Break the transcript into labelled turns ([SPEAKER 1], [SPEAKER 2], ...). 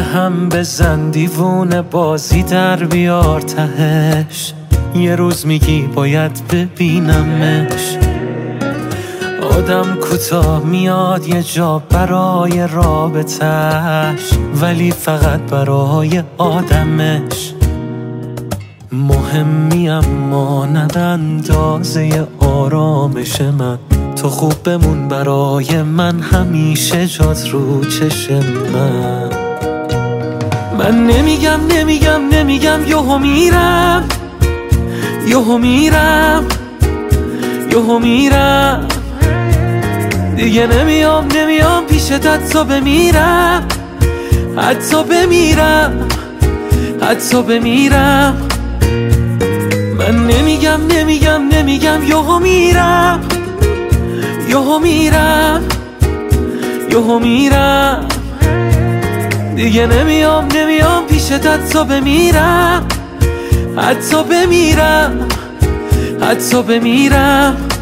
[SPEAKER 1] هم بزن دیوونه بازی در بیار تهش، یه روز میگی باید ببینمش. آدم کوتاه میاد یه جا برای رابطش، ولی فقط برای آدمش. مهمی اما نه اندازه آرامش من، تو خوب بمون برای من، همیشه جات رو چشم من نمیگم یهو میرم، یهو میرم، یهو میرم دیگه. نمیام پیشت حتی بمیرم، حتی بمیرم، حتی بمیرم. من نمیگم یهو میرم، یهو میرم، یهو میرم دیگه. نمیام پیشت حتی بمیرم، حتی بمیرم، حتی بمیرم.